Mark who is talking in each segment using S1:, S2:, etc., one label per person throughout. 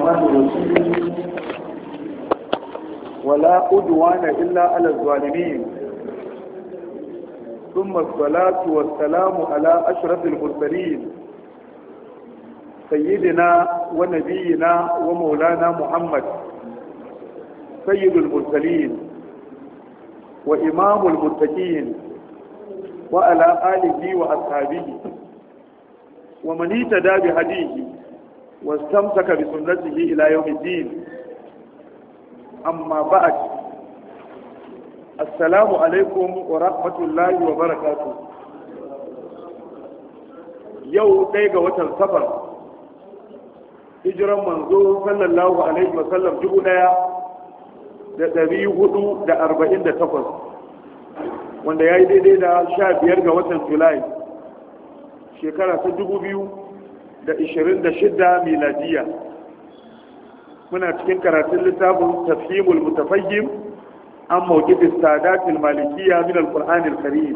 S1: ولا عدوان إلا على الظالمين ثم الصلاة والسلام على أشرف المرسلين سيدنا ونبينا ومولانا محمد سيد المرسلين وإمام المتقين وعلى آله وأصحابه ومن اهتدى بهديه واستمسك بسنته إلى يوم الدين. أما بعد، السلام عليكم ورحمة الله وبركاته. يوم ديغا وتر سفر hijiran manzo sallallahu alaihi wasallam 1448 wanda ya yi daidai da 15 ga watan julai shekara ta 2026 miladiya. muna cikin karatun littafin tafhimul mutafayyim an mawqif as-sadat al-malikiyya min al-qur'an al-karim.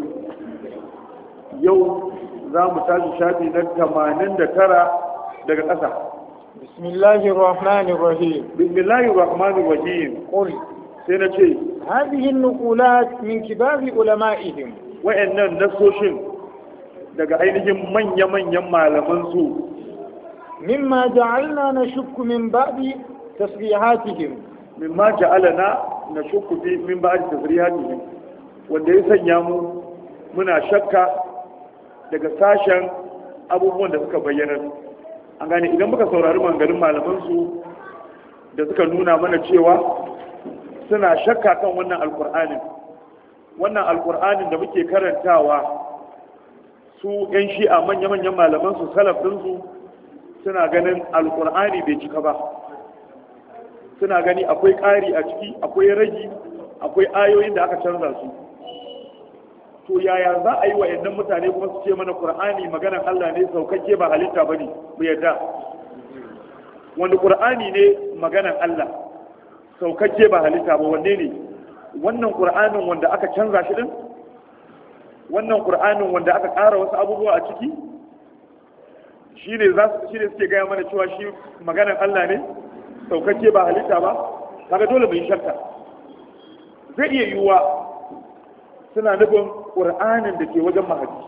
S1: yau za mu tashi shafi na 89 daga ƙasa.
S2: بسم الله الرحمن الرحيم.
S1: بسم الله الرحمن الرحيم.
S2: قل
S1: سنتي
S2: هذه النقولات من كبار علمائهم.
S1: وإن نفسوشن daga ainihin manya-manyan malamansu
S2: مما جعلنا نشك من بعد تسبيحاتهم.
S1: مما جعلنا نشك في من بعد تسبيحاتهم wanda ya sanya mu muna shakka daga sashen abubuwan da suka bayyana. an gane idan muka saurari maganganun malamansu da suka nuna mana cewa suna shakka kan wannan alkur'anin da muke karantawa, su yan shi'a manya-manyan malamansu salafinsu suna ganin alkur'ani bai cika ba, suna gani akwai ƙari a ciki, akwai ragi, akwai ayoyin da aka canza su. to yaya za a yi wa yannan mutane kuma su ce mana qur'ani maganar Allah ne saukakke ba halitta bane mu yadda? wanda qur'ani ne maganar Allah saukakke ba halitta ba, wanne ne? wannan qur'anin wanda aka canza shi din, wannan qur'anin wanda aka ƙara wasu abubuwa a ciki, shine suke gaya mana cewa shi maganar Allah ne saukakke ba halitta ba? kaga dole mu yi shakka. zai iya yiwuwa suna nufin ƙur'anin da ke wajen mahadi,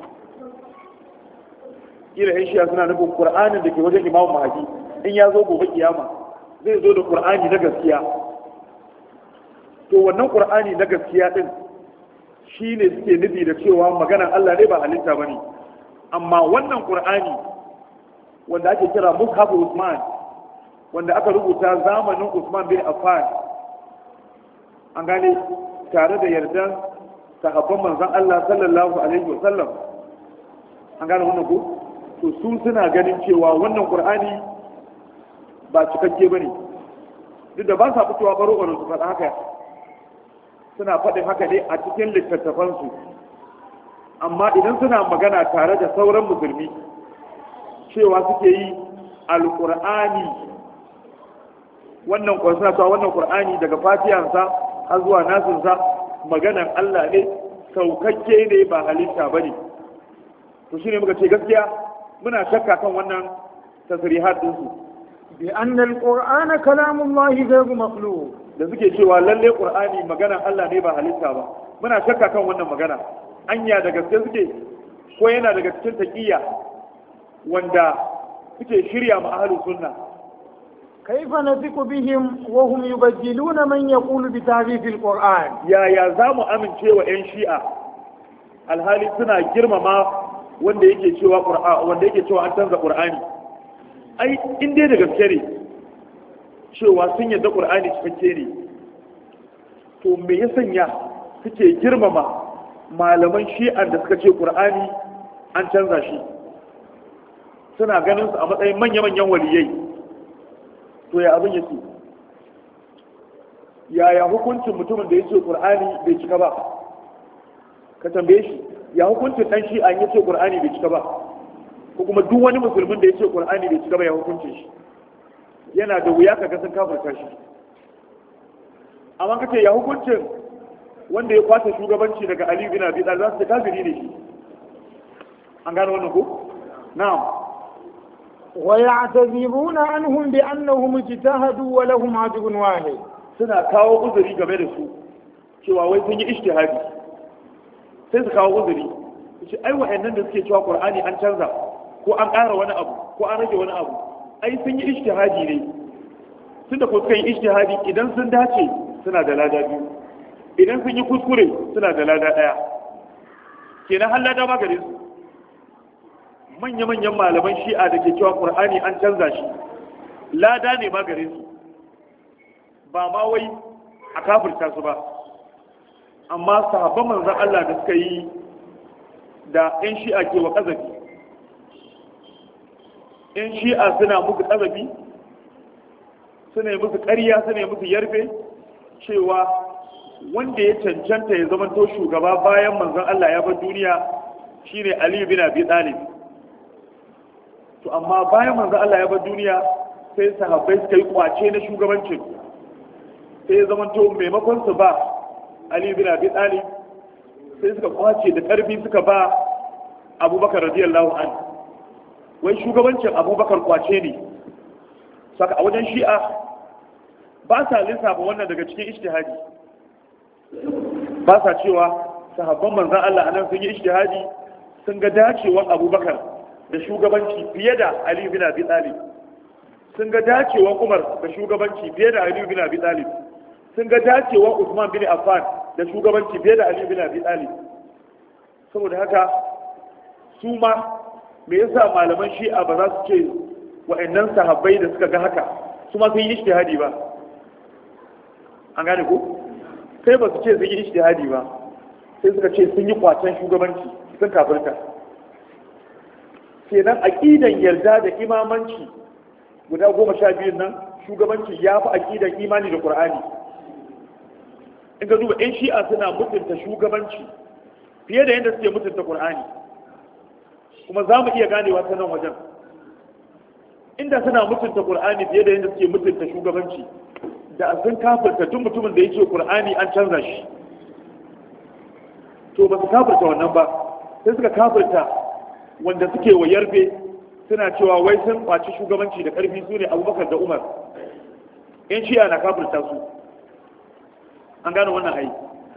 S1: ila yan shiya suna nufin ƙur'anin da ke wajen imamu mahadi in ya zo gobe kiyama zai zo da ƙur'ani na gaskiya. to wannan ƙur'ani na gaskiya din shi ne suke nufi da cewa maganar Allah ne ba halitta ba ne. amma wannan ƙur'ani wanda ake kira mushaf Usman, wanda aka rubuta zamanin Usman bin Affan, an gane, tare da yardan sahabban manzon Allah sallallahu alaihi wasallam, an gane wannan ko? to su suna ganin cewa wannan Qur'ani ba cikakke bane, duk da ba sa fitowa baro baro su faɗa haka, suna faɗin haka ne a cikin littattafan su. amma idan suna magana tare da sauran musulmi cewa suke yi alqur'ani, wannan Qur'ani daga fatihansa har zuwa nasinsa maganan Allah ne saukakke ne ba halitta ba ne. to shi ne muka ce gaskiya muna shakka kan wannan tasrihat ɗinsu
S2: bi anna al-qur'ana kalamullahi ghayru makhluq,
S1: da suke cewa lalle qur'ani maganan Allah ne ba halitta ba. muna shakka kan wannan magana, anya da gaske suke ko yana daga cikin taqiyya wanda suke shirya ma ahlus sunna.
S2: كيف نثق بهم وهم يبدلون من يقول بتعريف القرآن؟
S1: يا زامو أمن شيء وإن شيئا الحالي سنة جرم ما wanda yake cewa an canza Qur'ani. ai in dai da gaske ne cewa sun yadda Qur'ani cikakke ne, to me ya sanya suke girmama malaman shi'an da suka ce Qur'ani an canza shi, suna ganin su a matsayin manya-manyan waliyai? to ya abin yake? yaya hukuncin mutumin da ya ce ƙur'ani bai cika ba? ka tambaye shi, ya hukuncin ɗan shi an ya ce ƙur'ani bai cika ba? ko kuma duk wani musulmin da ya ce ƙur'ani bai cika ba, ya hukuncin shi? yana da wuya ka ga sun kafirta shi. amma ka ce ya hukuncin wanda ya kwace shugabanci daga Ali bin Abi Talib, za su ce kafiri ne shi. an gano wannan ko? na'am.
S2: ويعتذرون عنهم بأنهم اجتهدوا ولهم أجر واحد.
S1: suna kawo uzuri game da su cewa wai sun yi ijtihadi, sai su kawo uzuri su ai wa'annan da suke cewa Qur'ani an canza ko an ƙara wani abu ko an rage wani abu ai sun yi ijtihadi ne. Tunda ko suka yi ijtihadi idan sun dace suna da lada biyu, idan sun yi kuskure suna da lada ɗaya, kenan har lada ma gare su. Manya-manyan malaman shi'a da ke cewa Qur'ani an canza shi lada ne ma gare su, ba ma wai a kafirta su ba. Amma sahabban manzon Allah da suka yi da 'yan shi'a ke wa ƙazafi, 'yan shi'a suna musu ƙazafi, suna yi musu ƙarya, suna yi musu yarfe cewa wanda ya cancanta ya zamanto shugaba bayan manzon Allah ya bar duniya shine Ali bin Abi Talib. To amma bayan manzon Allah ya bar duniya sai sahabbai suka yi kwace na shugabancin, sai ya zamanto maimakon su ba Ali bin Abi Talib sai suka kwace da ƙarfi suka ba Abubakar radiyallahu anhu. Wai shugabancin Abubakar kwace ne. Saka a wajen shi'a ba sa lissafa wannan daga cikin ijtihadi, ba sa cewa sahabban manzan Allah anan sun yi ijtihadi, sun ga dacewar Abubakar da shugabanci fiye da Ali bin Abi Talib, sun ga dacewar Umar da shugabanci fiye da Ali bin Abi Talib, sun ga dacewar Usman bin Affan da shugabanci fiye da Ali bin Abi Talib. Saboda haka su ma me yasa malaman shi'a ba za su ce wa'annan sahabbai da suka ga haka su ma sun yi ijtihadi ba? An gane ko? Sai ba su ce sun yi ijtihadi ba, sai suka ce sun yi kwacen shugabanci, sun kafirta. Kenan aqidan yarda da imamanci guda 12 nan, shugabanci ya fi aqidan imani da Qur'ani. In ka duba 'yan shi'a suna mutunta shugabanci fiye da yadda suke mutunta Qur'ani, kuma za mu iya ganewa ta nan wajen. Inda suna mutunta Qur'ani fiye da yadda suke mutunta shugabanci, da sun kafirta duk mutumin da yake Qur'ani an canza shi. To ba su kafirta wannan ba, sai suka kafirta wanda suke wa yarfe, suna cewa wai sun kwaci shugabanci da karfi su ne Abubakar da Umar. 'Yan shi'a na kafirta su. An gane wannan ai.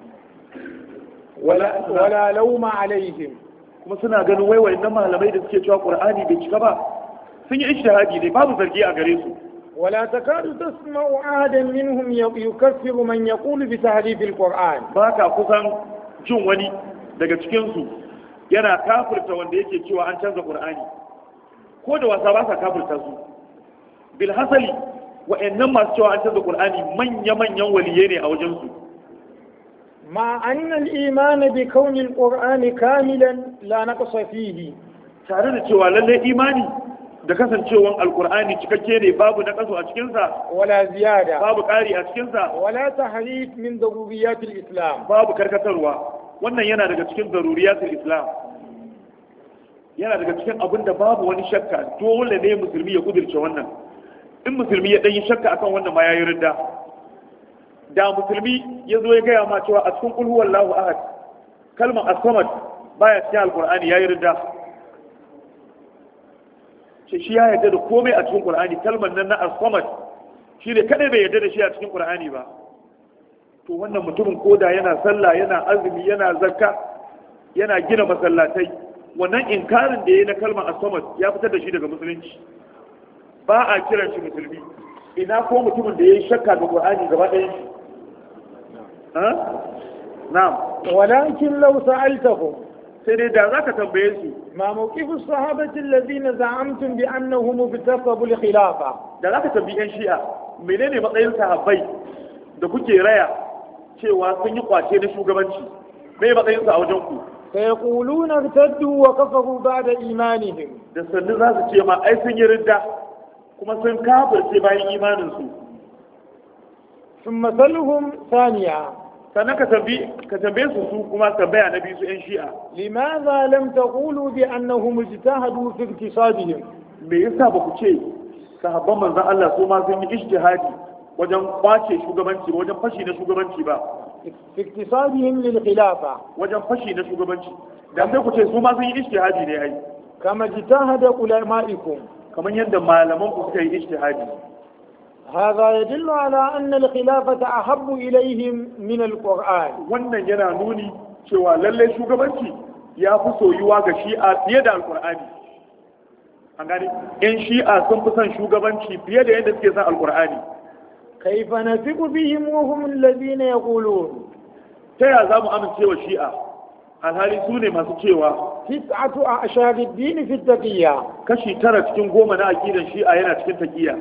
S2: Wala lauma alaihim.
S1: Kuma suna ganin wai wayannan malamai da suke cewa Qur'ani bai cika ba sun yi ijtihadi ne, babu zargi a gare su.
S2: ولا تكاد تسمع أحدا منهم يكفر من يقول بتحريف القرآن.
S1: Baka kusan jin wani daga cikin su yana kafirta wanda yake cewa an canza Qur'ani, ko da wasa ba sa kafirta su. Bil hasali wa'annan masu cewa an canza Qur'ani manya-manyan waliyai ne a wajen su.
S2: مع أن الإيمان بكون القرآن كاملا لا نقص فيه.
S1: Tare da cewa lallai imani da kasancewan alkur'ani cikakke ne, babu na kaso a cikinsa,
S2: wala ziyada,
S1: babu ƙari a cikinsa,
S2: wala tahrif min daruriyatil islam,
S1: babu karkatarwa. Wannan yana daga cikin daruriyatul islam, yana daga cikin abin da babu wani shakka, dole ne musulmi ya kudirce wannan. In musulmi ya ɗan yi shakka akan wannan ma ya yi ridda. Da musulmi ya zo ya gaya ma cewa a cikin kulhu wallahu ahad kalmar as-samad baya cikin alkur'ani, ya yi ridda. Shi ya yarda da komai a cikin Qur'ani, kalmar nan na as-samad shi ne kadai bai yarda da shi a cikin Qur'ani ba. To wannan mutumin koda yana sallah, yana azumi, yana zakka, yana gina masallatai, wannan inkarin da yayi na kalmar as-samad ya fitar da shi daga musulunci. Ba a kiran shi musulmi. Ina ko mutumin da yayi shakka ga Qur'ani gaba ɗayan shi. Na'am.
S2: Walakin law sa'altahum,
S1: sai dai da zaka tambaye su
S2: ma mawqifu sahabati alladhina za'amtum bi annahum ibtasabu al-khilafa,
S1: da zaka tambayi yan shi'a menene matsayin sahabbai da kuke raya cewa sun yi kwace na shugabanci, me matsayin su a wajen ku?
S2: sayaquluna irtaddu wa kafaru ba'da imanihim,
S1: da sannu za su ce ma ai sun yi ridda kuma sun kafirce bayan imanin su.
S2: thumma salhum thaniya,
S1: sannan ka tambaye su kuma tambaya na biyu su yan shi'a,
S2: limadha lam taqulu bi annahum ijtahadu fi iktisadihim,
S1: me yasa ba ku ce sahabban manzon Allah su ma sun yi ijtihadi wajen kwace shugabanci, wajen fashi na shugabanci ba,
S2: fi iktisadihim lil khilafa,
S1: wajen fashi na shugabanci, da sai ku ce su ma sun yi ijtihadi ne ai,
S2: kama ijtahada ulama'ikum,
S1: kamar yadda malaman ku suka yi ijtihadi.
S2: هذا يدل على أن الخلافة أحب إليهم من القرآن.
S1: wannan yana nuni cewa lalle shugabanci ya fi soyuwa ga shi'a fiye da alqur'ani. an gani in shi'a sun fi son shugabanci fiye da yadda suke son alqur'ani.
S2: كيف نثق بهم وهم الذين يقولون
S1: ta ya za mu amince wa shi'a alhali su ne masu cewa
S2: 9 أعشار الدين في التقية.
S1: kashi 9 cikin 10 na aqidan shi'a yana cikin taqiyya.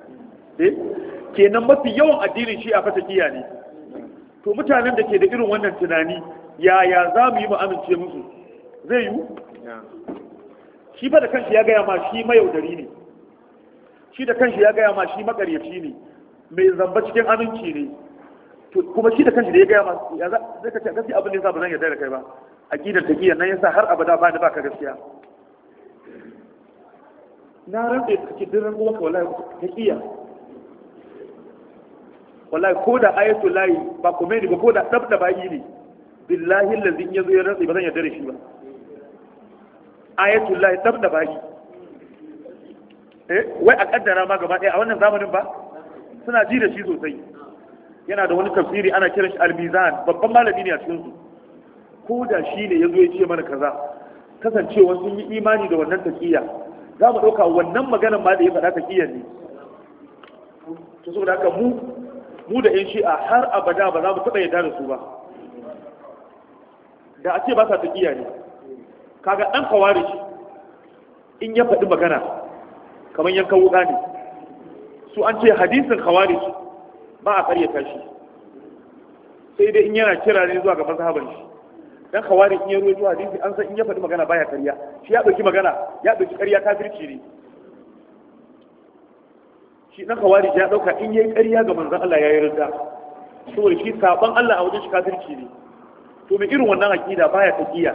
S1: kenan mafi yawan addinin shi'a fa taqiyya ne. to mutanen da ke da irin wannan tunani yaya za mu yi mu amince musu zai yi shi fa da kanshi ya gaya ma shi mayaudari ne, shi da kanshi ya gaya ma shi makaryaci ne, mai zamba cikin aminci ne. to kuma shi da kanshi da ya gaya ma ya zai kace gaskiya abin da yasa ba zan yarda da kai ba aqidar taqiyya nan yasa har abada ba ni baka gaskiya. na rantsa kake diran uwa ka wallahi taqiyya wallahi ko da ayatul lahi ba kuma ne ba ko da dabda bayi ne billahi allazi in yazo ya rantsa ba zan yarda da shi ba. ayatul lahi dabda bayi wai a kaddara ma gaba ɗaya a wannan zamanin ba suna ji da shi sosai. yana da wani tafsiri ana kiran shi al-mizan, babban malami ne a cikin su. ko da shi ne yazo ya ce mana kaza kasancewa sun yi imani da wannan taqiyya za mu ɗauka wannan maganar ma da ya faɗa taqiyya ne. to saboda haka mu da yan shi'a har abada ba za mu taɓa yarda da su ba. da a ce ba sa taqiyya ne kaga ɗan kawari in ya faɗi magana kamar yankan wuƙa ne. su an ce hadisin khawarij ba a karyata shi sai dai in yana kira ne zuwa ga mazhaban shi. dan khawarij in ya ruwaito hadisi an san in ya faɗi magana baya karya, shi ya ɗauki magana ya ɗauki karya kafirci ne. shi dan khawarij ya ɗauka in yayi karya ga manzon Allah yayi ridda saboda shi saban Allah a wajen shi kafirci ne. to mai irin wannan aqida baya taqiya.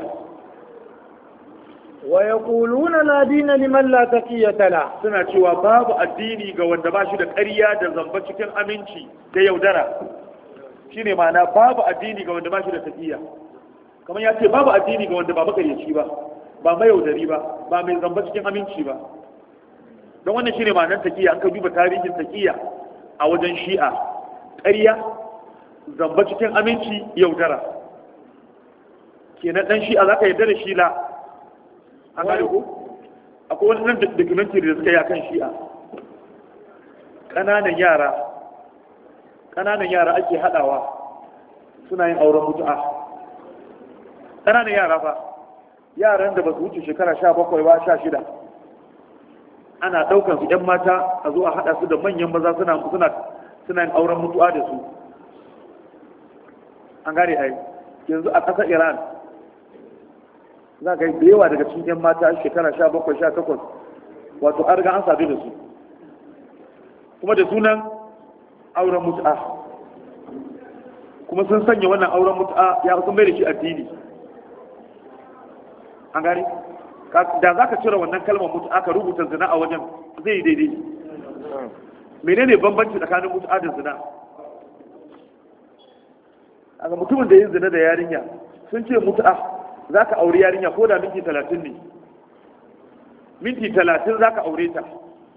S2: ويقولون لا دين لمن لا تقية له.
S1: suna cewa babu addini ga wanda ba shi da ƙarya da zamba cikin aminci da yaudara. shine ma'ana babu addini ga wanda ba shi da taqiya. kamar ya ce babu addini ga wanda ba makaryaci ba, ba mai yaudari ba, ba mai zamba cikin aminci ba. don wannan shine ma'anar taqiya. an ka duba tarihin taqiya a wajen shi'a, ƙarya, zamba cikin aminci, yaudara. kenan dan shi'a zaka yarda da shi la an gane ko akwai wani nan documentary da suka yi akan shi'a. ƙananan yara ake haɗawa suna yin auren mutu'a. ƙananan yara fa yaran da ba su wuce shekara 17 ba 16 ana ɗaukar su 'yan mata a zo a haɗa su da manyan maza suna yin auren mutu'a da su. an gane ai yanzu a ƙasar Iran za ka yi da yawa daga cikin 'yan mata shekara 17-18 wato an riga an sadu da su kuma da sunan auren mutu'a, kuma sun sanya wannan auren mutu'a ya sun mai da shi addini. an gani da za ka cire wannan kalmar mutu'a ka rubuta zina a wajen zai yi daidai. menene bambanci tsakanin mutu'a da zina? a ga mutumin da yin zina da yarinya sun ce mutu'a za ka aure yarinya ko da minti 30 ne, minti 30 za ka aure ta,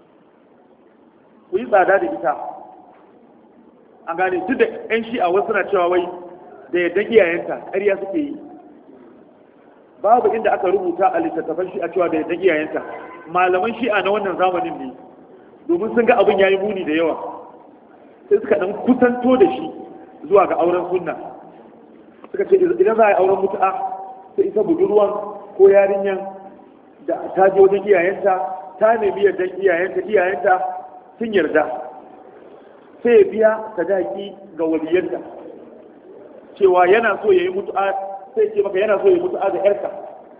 S1: ku yi tsada da ita. an gane duk da 'yan shi'a wasu na cewa wai da yadda iyayenta ƙarya suke yi. babu inda aka rubuta a littattafan shi'a cewa da yadda iyayenta. malaman shi'a na wannan zamanin ne, domin sun ga abin ya yi muni da yawa sai suka ɗan kusanto da shi zuwa ga auren sunna. suka ce idan za a yi auren mutu'a sai ita budurwan ko yarinyan da ta je wajen iyayenta ta nemi yarda iyayenta sun yarda sai ya biya sadaki ga waliyanta cewa yana so ya yi mutu'a. sai ce maka yana so ya yi mutu'a da yarka,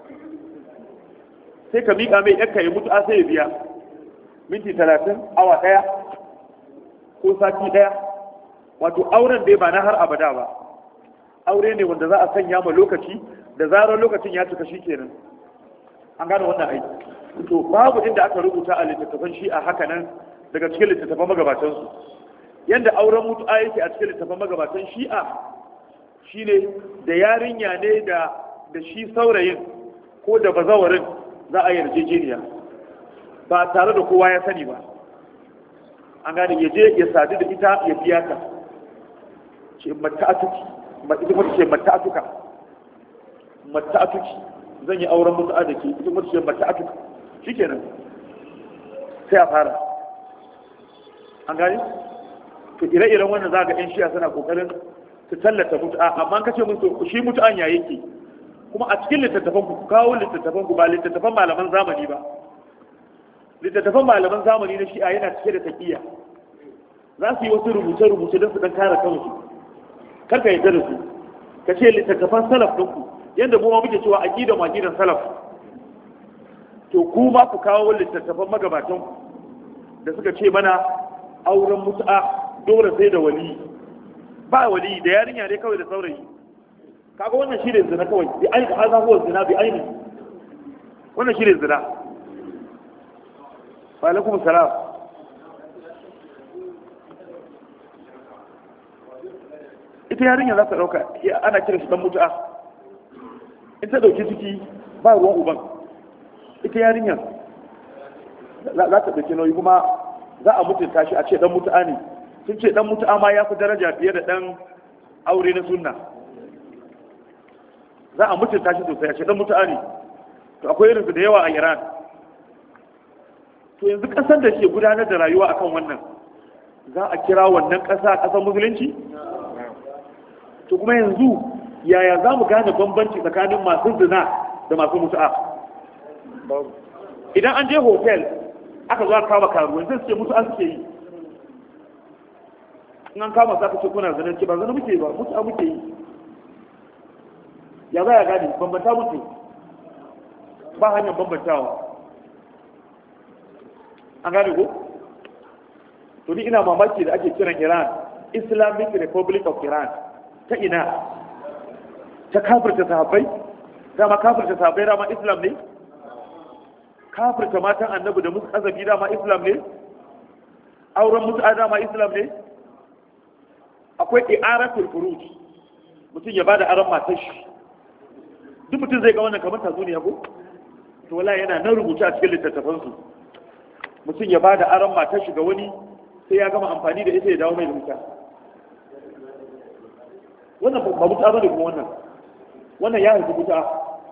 S1: sai ka miƙa mai yarka ya mutu'a sai ya biya minti 30 awa 1 ko sati 1. wato auren dai ba na har abada ba, aure ne wanda za a sanya ma lokaci, da zarar lokacin ya cika shi kenan. an gane wannan aiki. to babu inda aka rubuta a littattafan shi'a haka nan daga cikin littattafan magabatansu. yanda auren mutu'a yake a cikin littattafan magabatan shi'a shine da yarinya ne da shi saurayin ko da bazawarin za a yarjejeniya. ba tare da kowa ya sani ba, an gane, ya je ya sadu da ita ya biya ta, ce mata'atuki, ita kuma ce mata'atuka, mata'atuki zan yi auren mutu'a da ke, ita kuma ce mata'atuka, shikenan sai a fara, an gane. To ire-iren wannan za ga 'yan shiya suna kokarin su tallata mutu'a, amma ka ce musu shi mutu'an ya yake, kuma a cikin littattafan ku kawo littattafan ku ba littattafan malaman zamani ba. Littattafan malaman zamani na shi'a yana cike da taƙiyya, za su yi wasu rubuce-rubuce don su dan kare kansu, kar ka yarda da su, ka ce littattafan salaf ɗinku yadda mu ma muke cewa aqidan waqidan salaf, to ku ma ku kawo littattafan magabatan ku da suka ce mana auren mutu'a dole sai da wali, ba wali da yarinya ne kawai da saurayi, kaga wannan shi ne zina kawai, bi ainihin haza huwa zina bi ainihin, wannan shi ne zina. Wa alaikum salam. Ita yarinya za ta dauka, ana kira shi dan mutu'a, in ta dauki ciki ba ruwan uban, ita yarinya za ta dauki nauyi, kuma za a mutunta shi a ce dan mutu'a ne. Sun ce dan mutu'a ma ya fi daraja fiye da dan aure na sunna, za a mutunta shi sosai a ce dan mutu'a ne. To akwai irinsu da yawa a Iran. To yanzu kasar da ke gudanar da rayuwa akan wannan, za a kira wannan kasa kasar musulunci? To kuma yanzu yaya za mu gane bambanci tsakanin masu zina da masu mutu'a? Idan an je hotel aka zo aka kama karuwan sai su ce mutu'a suke yi, in an kama za ka ce kuna zina, ce ba zina muke ba, mutu'a muke yi. Ya za ya gane bambanta mutu? Ba hanyar bambantawa, an gane ko? To ni ina mamaki da ake kiran Iran Islamic Republic of Iran. Ta ina? Ta kafirta sahabbai? Dama kafirta sahabbai dama Islam ne? Kafirta matan annabi da musu azabi dama Islam ne? Auren mutu'a dama Islam ne? Akwai i'aratul furuj, mutum ya bada aron matar shi. Duk mutum zai ga wannan kamar tatsuniya ko? To wallahi yana nan rubuce a cikin littattafansu. Mutum ya bada aron matar shi ga wani, sai ya gama amfani da ita ya dawo mai da wuta. Wannan ba wuta bane kuma wannan ya haifi wuta.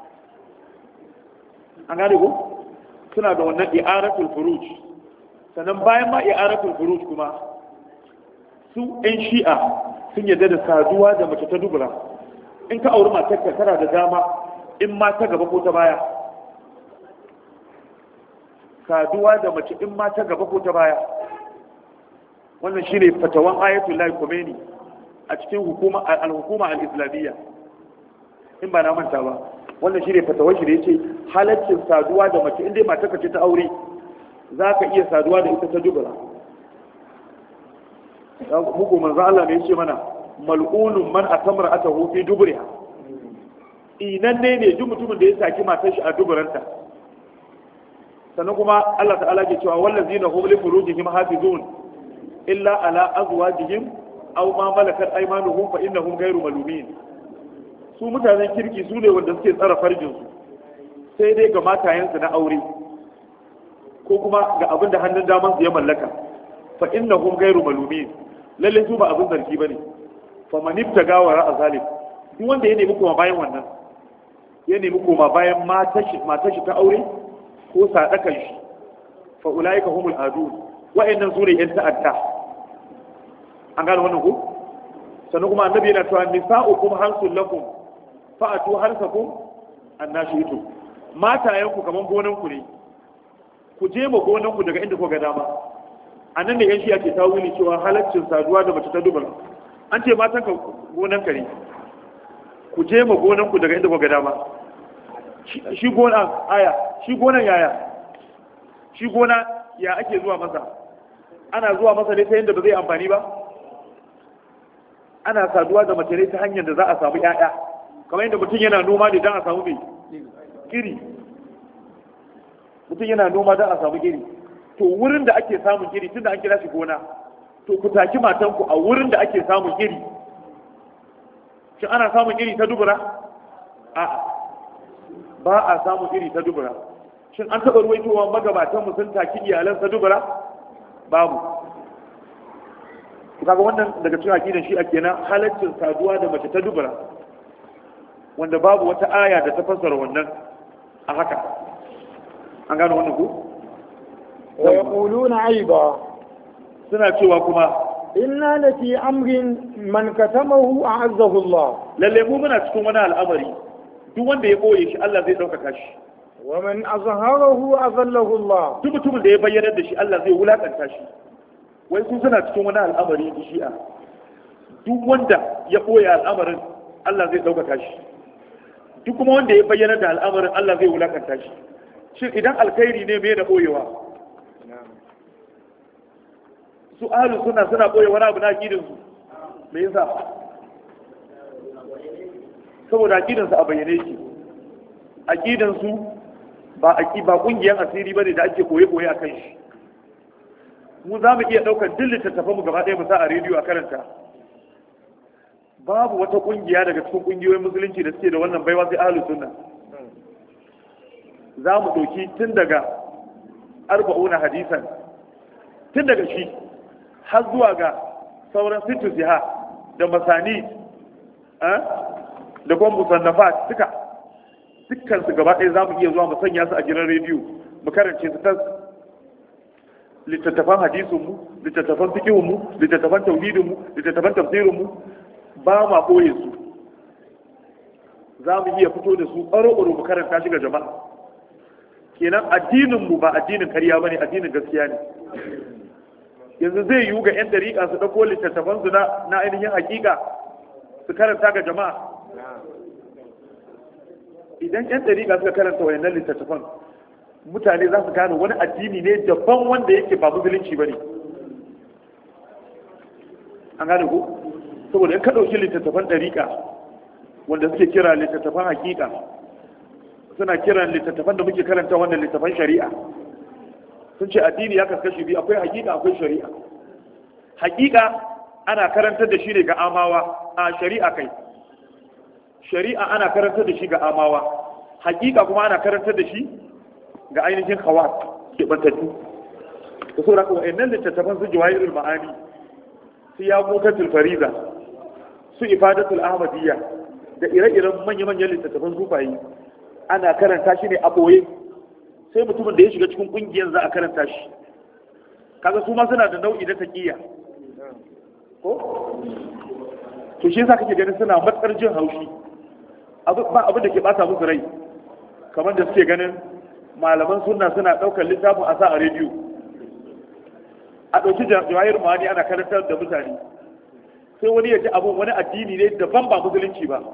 S1: An gane ko? Suna da wannan i'aratul furuj. Sannan bayan ma i'aratul furuj kuma su ɗan shi'a sun yarda da saduwa da mace ta dubura. In ka auri matar ka tana da dama in ma ta gaba ko ta baya. Saduwa da mace in ma ta gaba ko ta baya. Wannan shine fatawan Ayatollah Khomeini a cikin hukuma al-islamiyya, in ba na manta ba. Wannan shine fatawar shi da yace halaccin saduwa da mace in dai matar ka ce ta aure, za ka iya saduwa da ita ta dubura. Muku manzo Allah ne yace mana mal'unun man atamra atahu fi duburiha. Inan ne duk mutumin da ya saki matar shi a duburanta. Sannan kuma Allah ta'ala ke cewa wallazina hum li furujihim hafizun illa ala azwajihim aw ma malakat aymanuhum fa innahum ghayru malumin. Su mutanen kirki su ne wanda suke tsara farjin su, sai dai ga matayensu na aure ko kuma ga abin da hannun daman su ya mallaka, fa innahum ghayru malumin. Lalle su ba abin zargi bane. Fa man ibtaga wa ra'a zalim, duk wanda ya nemi koma bayan wannan, ya nemi koma bayan matar shi ta aure ko sadakan shi, fa ulaika humul adun, wa'annan sune yan ta'adda. An gano wannan ko? Sannan kuma annabi yana cewa nisa'ukum harsul lakum fa'atu harsakum annashitu. Matayenku kaman gonan ku ne, ku je ma gonan ku daga inda ku ga dama. Anan ne yan shi ake tawili cewa halaccin saduwa da mace ta dubara. An ce matan ka gonan ka ne, ku je ma gonan ku daga inda ku ga dama. Shi gona aya, shi gonan yaya? Shi gona ya ake zuwa masa? Ana zuwa masa ne ta yadda ba zai amfani ba? Ana saduwa da mace ne ta hanyar da za a samu ƴaƴa, kamar yadda mutum yana noma ne don a samu mai iri. Mutum yana noma don a samu iri. To wurin da ake samun iri, tunda an kira shi gona, to ku taki matanku a wurin da ake samun iri. Shin ana samun iri ta dubura? A'a, ba a samun iri ta dubura. shin an taɓa ruwaitowa magabatan mu sun taki iyalansa dubura babu. kaga wannan daga cikin aqidan shi kenan halaccin saduwa da mace ta dubura, wanda babu wata aya da ta fassara wannan a haka. an gano wannan ku?
S2: wa yaquluna aiba,
S1: suna cewa kuma
S2: inna lati amrin man katamahu a'azzahu Allah,
S1: lalle mu muna cikin wani al'amari duk wanda ya boye shi Allah zai ɗaukaka shi,
S2: wa man azharahu azallahu Allah,
S1: duk mutumin da ya bayyana da shi Allah zai wulakanta shi. wai su suna cikin wani al'amari da shi'a, duk wanda ya boye al'amarin Allah zai ɗaukaka shi, duk kuma wanda ya bayyana da al'amarin Allah zai wulakanta shi. shin idan alkhairi ne me da boyewa? su ahlus sunna suna boye wani abu na aqidin su, me yasa? saboda aqidin su a bayyane yake. aqidin su ba kungiyan asiri bane da ake koye akan shi. mu za mu iya daukar duk littattafan mu gaba ɗaya mu sa a rediyo a karanta. babu wata kungiya daga cikin kungiyoyin musulunci da suke da wannan baiwa sai ahlus sunna. za mu ɗauki tun daga 40 hadisan, tun daga shi har zuwa ga sauran sittu siha da masani da kuma musannafat dukkan su gaba ɗaya za mu iya zuwa mu sanya su a gidan rediyo mu karance su ta littattafan hadisinmu, littattafan fikihunmu, littattafan tauhidinmu, littattafan tafsirinmu, ba ma ɓoye su. za mu iya fito da su ɓaro-ɓaro mu karanta shi ga jama'a. kenan addininmu ba addinin karya ba ne, addinin gaskiya ne. yanzu zai yiwu ga 'yan dariƙa su ɗauko littattafansu na ainihin hakika su karanta ga jama'a. idan 'yan dariƙa suka karanta wayannan littattafan, mutane za su gane wani addini ne daban wanda yake ba musulunci ba ne. an gane ku? saboda in ka ɗauki littattafan dariƙa wanda suke kira littattafan hakika, suna kiran littattafan da muke karanta wannan littattafan shari'a, sun ce addini ya kaskashi biyu, akwai hakika akwai shari'a. hakika ana karantar da shi ne ga amawa, a shari'a kai shari'a ana karantar da shi ga amawa, hakika kuma ana karantar da shi ga ainihin khawas ke bantattu. da saboda kuma wa'annan littattafan su jawahirul ma'ani, su yaqutatul fariza, su ifadatul ahmadiyya da ire-iren manya-manyan littattafan sufayi ana karanta shi ne a boye, sai mutumin da ya shiga cikin kungiyar za a karanta shi. kaga su ma suna da nau'i na taqiyya ko to shi yasa kake ganin suna matsar jin haushi, ba abin da ke bata musu rai kamar da suke ganin malaman sunna suna daukar littafin a sa a rediyo, a dauki jawahir ma'ani ana karantar da mutane, sai wani ya ji abun wani addini ne daban ba musulunci ba.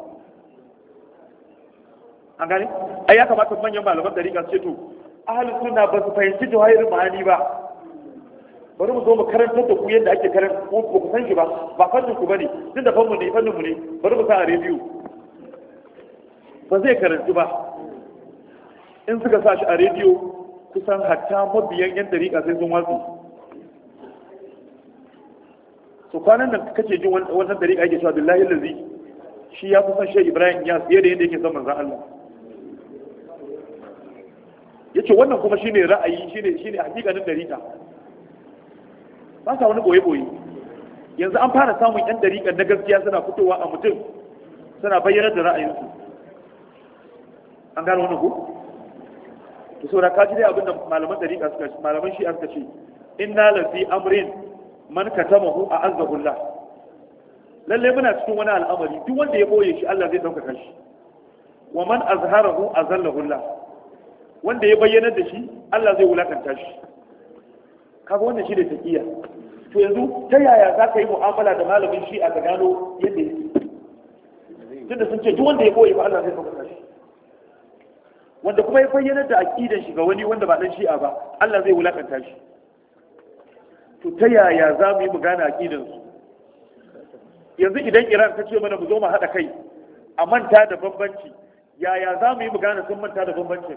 S1: an gani ai ya kamata manyan malaman dariƙa su ce to ahlus sunna ba su fahimci jawahir ma'ani ba, bari mu zo mu karantar da ku yadda ake karanta, ko ku san shi ba fannin ku bane, tun da fannin mu ne, bari mu sa a rediyo. ba zai karantu ba. in suka sa shi a rediyo kusan hatta mabiyan yan dariƙa sai sun watsu. so kwanan nan kake jin wannan dariƙa yake cewa billahi lazi shi ya fi son Shehu Ibrahim ya fiye da yadda yake son manzon Allah. yace wannan kuma shine ra'ayi, shine hakikanin dariƙa. ba sa wani boye-boye. yanzu an fara samun yan dariƙa na gaskiya suna fitowa a mutum suna bayyana da ra'ayinsu. an gano wani ko? to saboda ka ji dai abinda malaman dariƙa suka ce, malaman shi'a suka ce inna lafi amrin man katamahu a azzahullah, lalle muna cikin wani al'amari duk wanda ya boye shi Allah zai ɗaukaka shi, wa man azharahu azallahullah, wanda ya bayyana da shi Allah zai wulakanta shi. kaga wannan shi da taqiya. to yanzu ta yaya za ka yi mu'amala da malamin shi'a ka gano yadda yake? tunda sun ce duk wanda ya boye ba Allah zai ɗaukaka shi, wanda kuma ya bayyana da aqidan shi ga wani wanda ba dan shi'a ba Allah zai wulakanta shi. to ta yaya za mu yi mu gane aqidan su? yanzu idan Iran ta ce mana mu zo mu haɗa kai a manta da bambanci, yaya za mu yi mu gane sun manta da bambancin?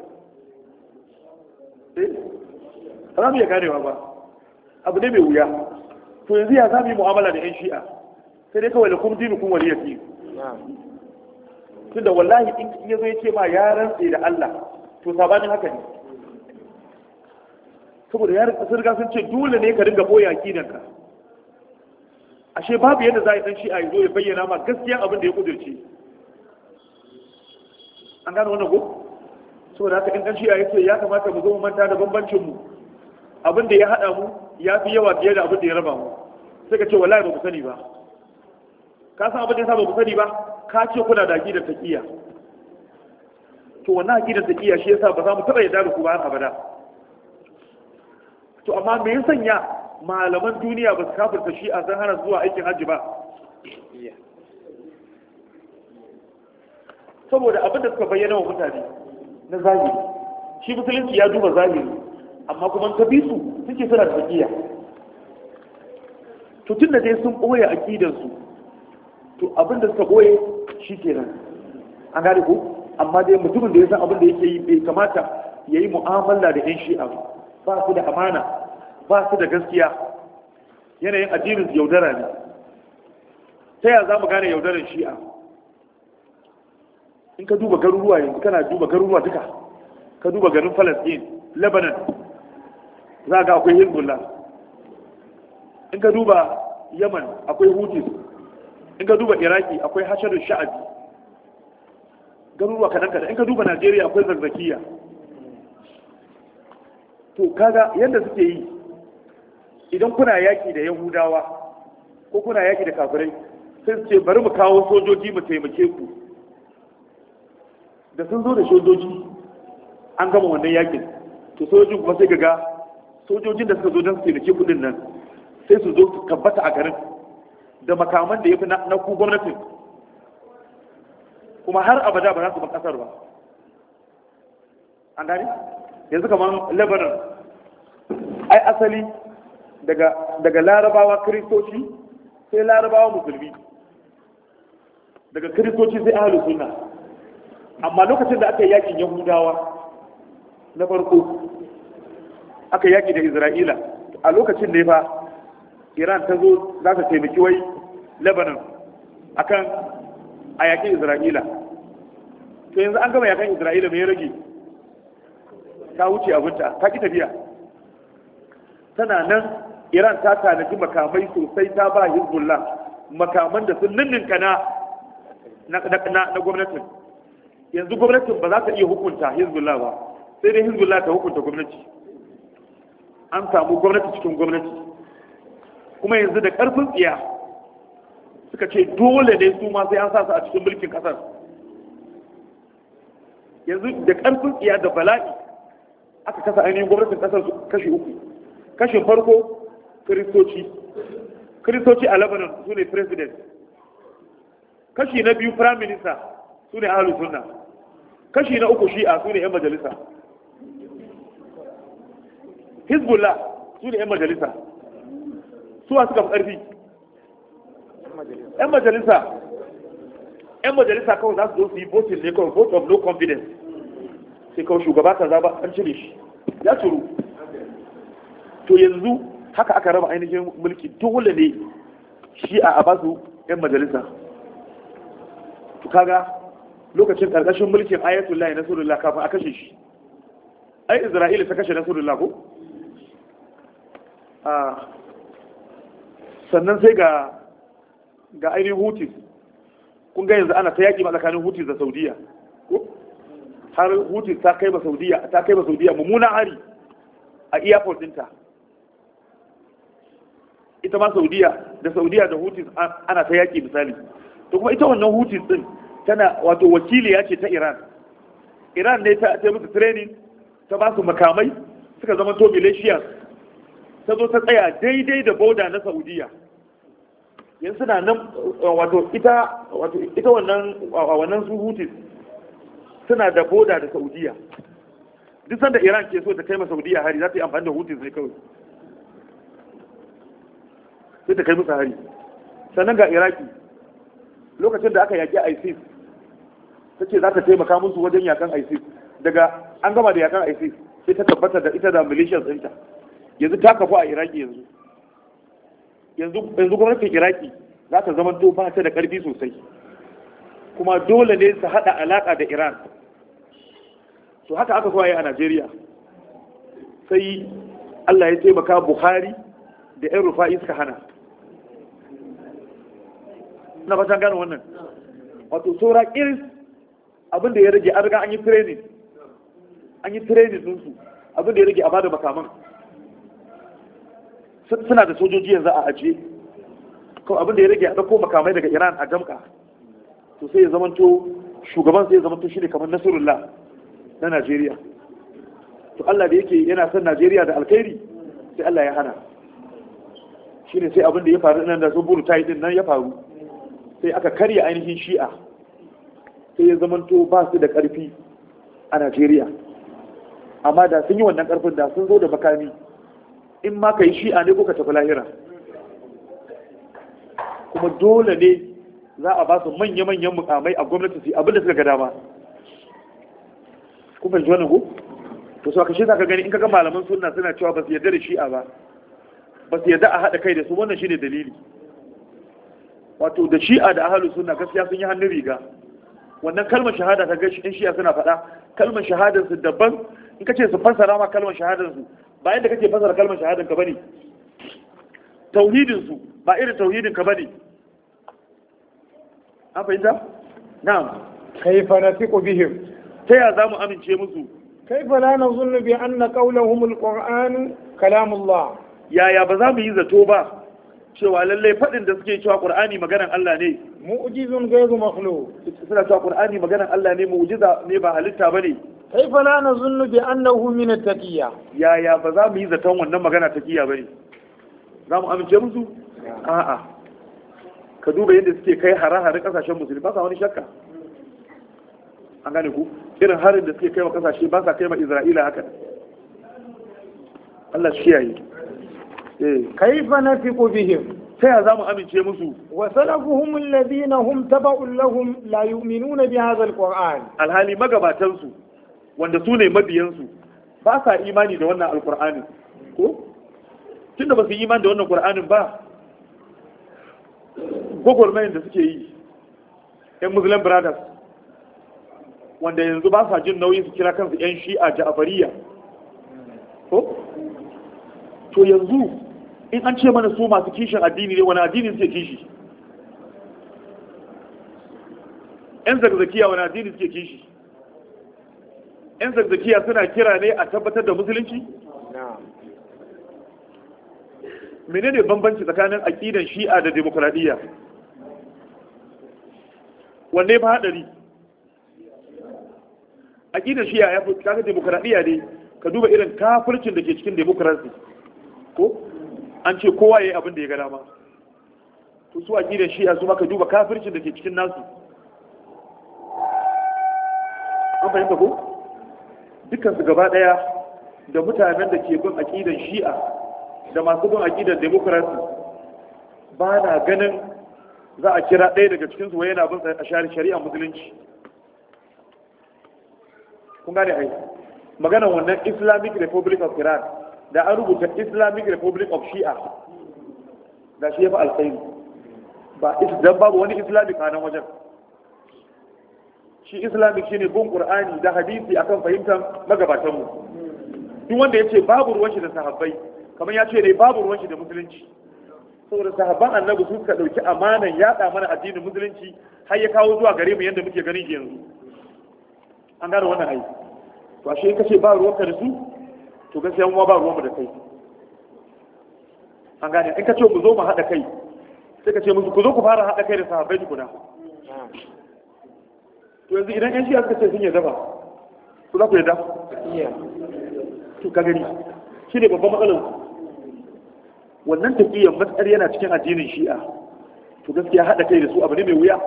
S1: ba za mu iya ganewa ba, abu ne mai wuya. to yanzu ya za mu yi mu'amala da 'yan shi'a? sai dai kawai da kuma dinu kun wani yaki. tunda wallahi in ya zo ya ce ma ya rantse da Allah, to sabanin haka ne. saboda ya sun riga sun ce dole ne ka dinga boye aqidanka. Ashe babu yadda za a yi dan shi'a ya zo ya bayyana ma gaskiyan abin da ya kudurce. An gano wannan ko? Saboda haka in dan shi'a ya ce ya kamata mu zo mu manta da bambancin mu, abin da ya hada mu ya fi yawa fiye da abin da ya raba mu, sai ka ce wallahi ba ku sani ba. Ka san abin da yasa ba ku sani ba? Ka ce kuna da aqidar taqiyya. To wannan aqidar taqiyya shi yasa ba za mu taba yarda da ku ba har abada. To amma me ya sanya malaman duniya ba su kafirta shi a san hana zuwa aikin hajji ba? Saboda abin da suka bayyana wa mutane na zahiri, shi musulunci ya duba zahiri, amma kuma ta bi su suke suna da taqiyya. To tun da dai sun ɓoye aqidansu, to abin da suka ɓoye shi kenan. An gane ko? Amma dai mutumin da ya san abin da yake yi bai kamata ya yi mu'amala da 'yan shi'a ba su da amana, ba su da gaskiya, yanayin addinin yaudara ne. Ta yaya za mu gane yaudarar shi'a? In ka duba garuruwa yanzu, kana duba garuruwa duka, ka duba garin Falasɗin, Lebanon, za ga akwai Hezbollah. In ka duba Yaman akwai Houthis. In ka duba Iraki akwai Hasharul Sha'abi. Garuruwa kadan-kadan. In ka duba Najeriya akwai Zakzakiya. To kaga yadda suke yi, idan kuna yaki da Yahudawa ko kuna yaki da kafirai, sai su ce bari mu kawo sojoji mu taimake ku. Da sun zo da sojoji an gama wannan yakin, to sojojin kuma sai ga sojojin da suka zo don su taimake kudin nan sai su zo su tabbata a garin da makaman da ya fi na ku gwamnatin, kuma har abada ba za su ban kasar ba. An gani yanzu kamar Lebanon, ai asali daga larabawa kiristoci sai larabawa musulmi, daga kiristoci sai ahlus sunna. Amma lokacin da aka yi yakin Yahudawa na farko, aka yaki da Isra'ila, a lokacin ne fa Iran ta zo za ta taimaki wai Lebanon akan a yakin Isra'ila. To yanzu an gama yakan Isra'ila mai rage, ta wuce abinta, ta ki tafiya. Tana nan Iran ta tanaji makamai sosai, ta ba Hezbollah makaman da sun ninninka na gwamnatin. Yanzu gwamnatin ba za ta iya hukunta Hezbollah ba, sai dai Hezbollah ta hukunta gwamnati. An samu gwamnati cikin gwamnati, kuma yanzu da ƙarfin tsiya suka ce dole ne su ma sai an sa su a cikin mulkin ƙasar. Yanzu da ƙarfin tsiya da bala'i aka kasa ainihin gwamnatin ƙasar kashi uku. Kashin farko kiristoci a Lebanon su ne president. Kashi na biyu prime minister su ne ahlus sunna. Kashi na uku shi'a su ne 'yan majalisa. Hezbollah su ne 'yan majalisa. Suwa suka fi ƙarfi? 'yan majalisa. 'yan majalisa kawai za su zo su yi voting ne kawai, vote of no confidence. Sai kawai shugaba ka zaba an cire shi, ya ciro. To yanzu haka aka raba ainihin mulki, dole ne shi'a a basu 'yan majalisa. To kaga lokacin karkashin mulkin Ayatollah Nasrullah kafin a kashe shi, ai Isra'ila ta kashe Nasrullah ko? Sannan sai ga ainihin Houthis. Kun ga yanzu ana ta yaƙi ma tsakanin Houthis da Saudiya ko? Har Houthis ta kai ba Saudiya mummunan hari a airport ɗinta. Ita ma Saudiya da Houthis ana ta yaƙi misali. To kuma ita wannan Houthis din tana wato wakiliya ce ta Iran. Iran ne ta musu training, ta ba su makamai, suka zama to militias, ta zo ta tsaya daidai da boda na Saudiya. Yanzu na nan wato ita wannan su Houthis suna da boda da Saudiya. Duk sanda Iran ke so ta kai ma Saudiya hari, za ta yi amfani da Houthis ne kawai, sai ta kai musu hari. Sannan ga Iraki, lokacin da aka yaƙi ISIS, ta ce za ta taimaka musu wajen yakan ISIS. Daga an gama da yakan ISIS sai ta tabbatar da ita da militias ɗinta. Yanzu ta kafu a Iraki. Yanzu gwamnatin Iraki za ta zama to ba ta da ƙarfi sosai, kuma dole ne su haɗa alaƙa da Iran. To haka aka so a yi a Najeriya. Sai Allah ya taimaka Buhari da ‘yan rufa'i suka hana. Na fatan gano wannan. Wato saura iris abinda ya rage an riga an yi training ɗinsu abinda ya rage a bada makaman. Suna da sojoji yanzu a ajiye. Kawai abinda ya rage a ɗauko makamai daga Iran a jamka. To sai ya zamanto shugaban sai ya zamanto shi ne kamar Nasrullah na Najeriya. To Allah da yake yana son Najeriya da alkhairi sai Allah ya hana. Shi ne sai abin da ya faru nan da zuburu ta yi din nan ya faru. Sai aka karya ainihin shi'a. Sai ya zamanto ba su da ƙarfi a Najeriya. Amma da sun yi wannan ƙarfin da sun zo da makami. In ma ka yi shi'a ne ko ka tafi lahira. Kuma dole ne za a ba su manya-manyan mukamai a gwamnati su abin da suka ga dama. Kuma ji wannan ko? To so kashe zaka gani in kaga malaman sunna suna cewa ba su yarda da shi'a ba su yarda a haɗa kai da su, wannan shine dalili. Wato da shi'a da ahlus sunna gaskiya sun yi hannun riga. Wannan kalmar shahada ka ga in shi'a suna faɗa kalmar shahadar su daban, in kace su fassara ma kalmar shahadar su ba yadda kake fassara kalmar shahadar ka bane. Tauhidin su ba irin tauhidin ka bane. An fahimta? Na'am.
S2: Kaifa nasiqu bihim?
S1: Ta ya zamu amince musu?
S2: كيف لا نظن بأن قولهم القرآن كلام الله؟
S1: يا ba za mu yi zato ba cewa lallai faɗin da suke cewa Qur'ani maganar Allah ne.
S2: Mu'jizun ghayru makhluq.
S1: Suna cewa Qur'ani maganar Allah ne, mu'jiza ne ba halitta bane.
S2: كيف لا نظن بأنه من التقية؟
S1: Ya ba za mu yi zaton wannan magana taqiyya bane. Za mu amince musu? A'a. Ka duba yadda suke kai hare-hare kasashen musulmi ba sa wani shakka. An gane ku irin harin da suke kai wa kasashe ba sa kai ma Isra'ila haka. Allah shi yayi.
S2: Kaifa nafiqu bihim?
S1: Ta ya zamu amince musu?
S2: Wa salafuhum alladhina hum taba'un lahum la yu'minuna bi hadha alquran.
S1: Alhali magabatan su wanda su ne mabiyan su ba sa imani da wannan alqur'ani ko tunda ba su yi imani da wannan qur'anin ba gogormayin da suke yi ƴan Muslim brothers wanda yanzu ba sa jin nauyin su kira kansu 'yan shi'a ja'afariya ko? To yanzu in an ce mana su masu kishin addini ne wani addini suke kishi? 'yan zakzakiya wani addini suke kishi? 'yan zakzakiya suna kira ne a tabbatar da musulunci? menene bambanci tsakanin aƙidan shi'a da demokuraɗiyya? wanne ba haɗari? aƙidar shi'a ya fi kaga demokuraɗiyya ne, ka duba irin kafircin da ke cikin demokarasi ko an ce kowa ya yi abin da ya ga dama. To su aƙidar shi'a su ma ka duba kafircin da ke cikin nasu. An fahimta ko dukkan su gaba ɗaya da mutanen da ke bin aƙidar shi'a da masu bin aƙidar demokarasi ba na ganin za a kira ɗaya daga cikin su yana bin a shari'a musulunci. Kun gane ai maganar wannan Islamic Republic of Iran da an rubuta Islamic Republic of Shia da shi ya fi alkhairi ba dan babu wani Islamic a nan wajen. Shi Islamic shine bin Qur'ani da hadisi akan fahimtar magabatan mu. Duk wanda yace babu ruwan shi da sahabbai kamar ya ce ne babu ruwan shi da musulunci, saboda sahabban annabi su suka dauki amanan yada mana addinin musulunci har ya kawo zuwa gare mu yanda muke ganin yanzu. An gane wannan ai to ashe kace ba ruwanka da su to gaskiya mu ba ruwanmu da kai. An gane in kace mu zo mu hada kai sai kace musu ku zo ku fara hada kai da sahabbai tukuna. To yanzu idan yan shi'a suka ce sun yarda ba ku za ku yarda? To ka gani shi ne babban matsalar wannan tafiyan matsar yana cikin addinin shi'a to gaskiya hada kai da su abu ne mai wuya.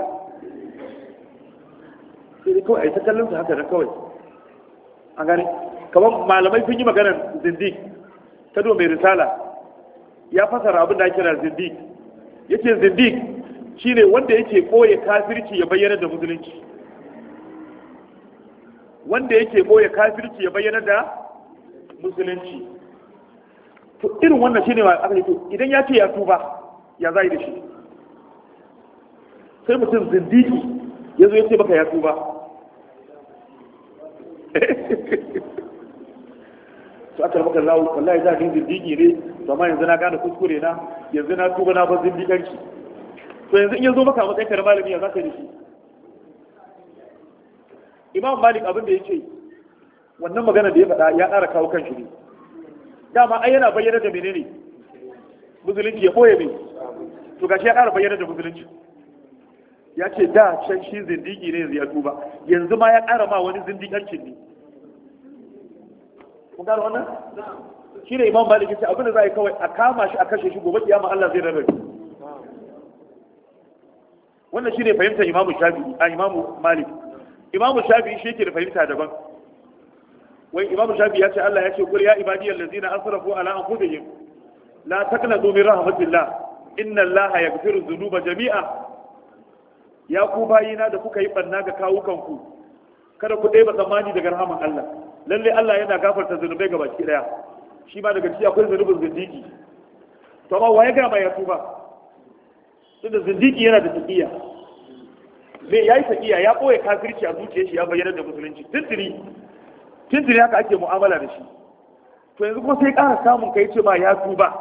S1: sai dai kawai a yi ta kallon su haka da kawai an gane kamar malamai sun yi maganar zindik ta mai risala ya fasara abin da ake kira zindik yace zindik shine wanda yake koye kafirci ya bayyana da musulunci, wanda yake koye kafirci ya bayyana da musulunci. To irin wannan shine ma aka yi to idan ya ce ya tuba ya zai da shi sai mutum zindiki ya zo ya ce baka ya tuba to aka maka lawo wallahi za ni zindigi ne to amma yanzu na gane kuskure na yanzu na tuba na bar zindiganci to yanzu in yazo maka matsayin ka malami ya zaka yi shi Imam Malik abin da yake wannan magana da ya faɗa ya ƙara kawo kan shi ne dama ai yana bayyana da menene musulunci ya boye ne to gashi ya ƙara bayyana da musulunci ya ce da can shi zindigi ne yanzu ya tuba yanzu ma ya ƙara ma wani zindigancin ne kun gano wannan shi ne Imam Malik yace abin da za a yi kawai a kama shi a kashe shi gobe kiyama Allah zai rarrabe wannan shi ne fahimtar Imam Shafi'i a Imam Malik Imam Shafi'i shi yake da fahimta daban wai Imam Shafi'i ya ce Allah ya ce kul ya ibadiyal ladzina asrafu ala anfusihim la taqnatu min rahmatillah inna Allaha yaghfiru dhunuba jami'a ya ku bayina da kuka yi banna ga kawukanku kada ku ɗeba tsammani daga rahaman Allah lalle Allah yana gafarta zunubai gabaki daya shi ma daga ciki akwai zunubin zindiki to amma waye ga mai tuba tunda zindiki yana da taqiya me yayi taqiya ya koye kafirci a zuciyar shi ya bayyana da musulunci tuntuni haka ake mu'amala da shi to yanzu kuma sai ƙara samun kai ce ma ya tuba